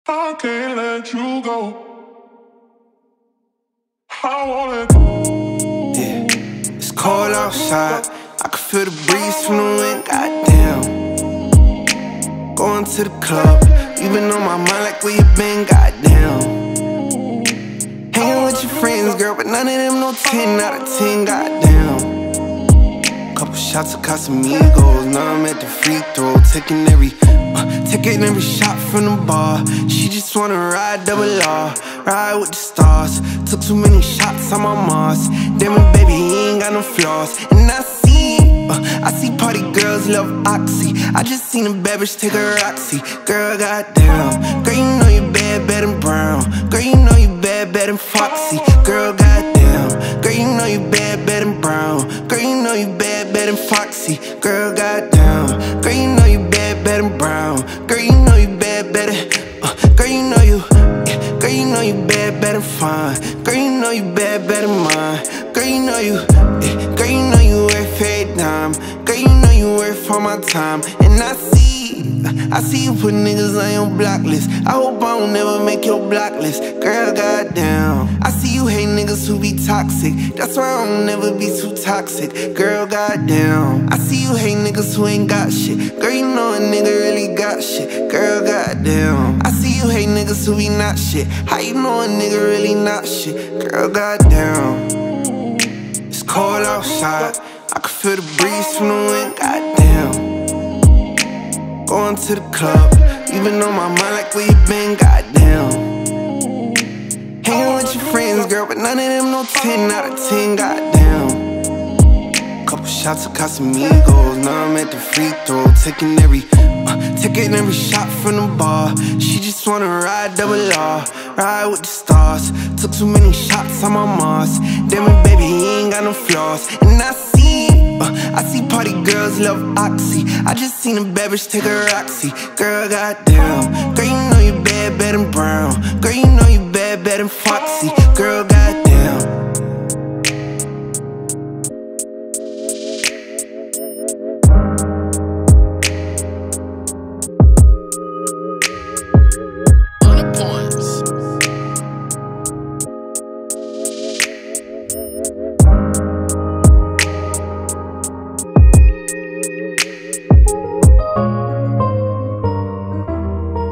I can't let you go. I wanna. Yeah, it's cold outside. I can feel the breeze from the wind. Goddamn. Going to the club. You been on my mind like where you been. Goddamn. Hanging with your friends, girl, but none of them no 10 out of 10. Goddamn. Couple shots of Casamigos. Now I'm at the free throw, taking every shot from the bar. She just wanna ride double R, ride with the stars. Took too many shots on my Mars. Damn it, baby, he ain't got no flaws. And I see party girls love Oxy. I just seen a bad bitch take a Roxy. Girl, goddamn. Girl, you know you bad, bad and brown. Girl, you know you bad, bad and foxy. Girl, goddamn. Girl, you know you bad, bad and brown. Girl, you know you bad, bad and foxy. Girl, goddamn. Girl, you know you bad, bad and brown. Girl, you know you bad, bad and girl, you know you bad, bad and fine. Girl, you know you bad, bad and mine. Girl, you know you worth every dime. Girl, you know you worth all my time. And I see you put niggas on your block list. I hope I don't never make your block list. Girl, goddamn. I see you hate niggas who be toxic. That's why I don't never be too toxic. Girl, goddamn. I see you hate niggas who ain't got shit. Girl, you know a nigga really got shit. Girl, goddamn. I see you hate niggas who be not shit. How you know a nigga really not shit? Girl, goddamn. It's cold outside. I can feel the breeze from the wind. Goddamn. Going to the club. You been on my mind like where you been. Goddamn. Hanging with your friends, girl, but none of them no 10 out of 10. Goddamn. Couple shots of Casamigos. Now I'm at the free throw, taking every shot from the bar. She just wanna ride double R, ride with the stars. Took too many shots on my Mars. Damn it, baby, he ain't got no flaws. And I see party girls love Oxy. I just seen a bad bitch take a Roxy. Girl, goddamn. Girl, you know you bad, bad and brown. Girl, you know you bad, bad and foxy. Girl, goddamn.